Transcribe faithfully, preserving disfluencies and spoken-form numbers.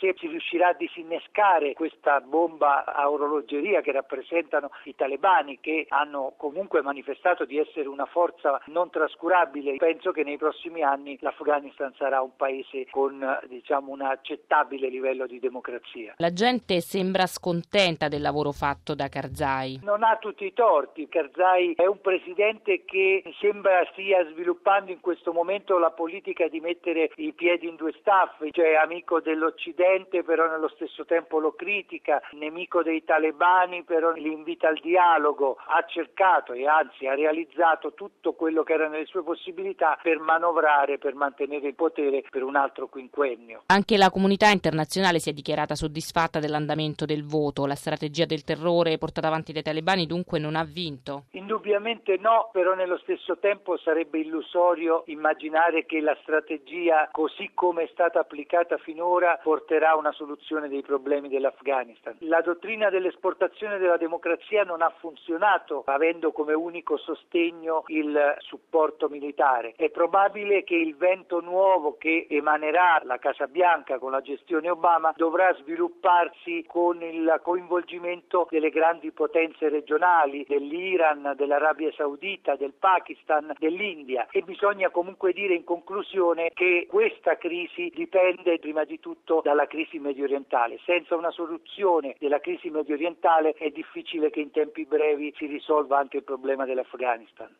se si riuscirà a disinnescare questa bomba a orologeria che rappresentano i talebani, che hanno comunque manifestato di essere una forza non trascurabile. Penso che nei prossimi anni l'Afghanistan sarà un paese con, diciamo, un accettabile livello di democrazia. La gente sembra scontenta del lavoro fatto da Karzai. Non ha tutti i torti. Karzai è un presidente che sembra stia sviluppando in questo momento la politica di mettere i piedi in due staffe, cioè amico dell'Occidente però nello stesso tempo lo critica, nemico dei talebani però li invita al dialogo. Ha cercato e anzi ha realizzato tutto quello che era nelle sue possibilità per manovrare, per mantenere il potere per un altro quinquennio. Anche la comunità internazionale si è dichiarata soddisfatta dell'andamento del voto. La strategia del terrore portata avanti dai talebani dunque non ha vinto? Indubbiamente no, però nello stesso tempo sarebbe illusorio immaginare che la strategia, così come è stata applicata finora, porterà a una soluzione dei problemi dell'Afghanistan. La dottrina dell'esportazione della democrazia non ha funzionato avendo come unico sostegno il supporto militare. È probabile che il vento nuovo che emanerà la Casa Bianca con la gestione Obama dovrà svilupparsi con il coinvolgimento delle grandi potenze regionali, dell'Iran, dell'Arabia Saudita, del Pakistan, dell'India, e bisogna comunque dire in conclusione che questa crisi dipende prima di tutto dalla crisi mediorientale. Senza una soluzione della crisi mediorientale è difficile che in tempi brevi si risolva anche il problema dell'Afghanistan.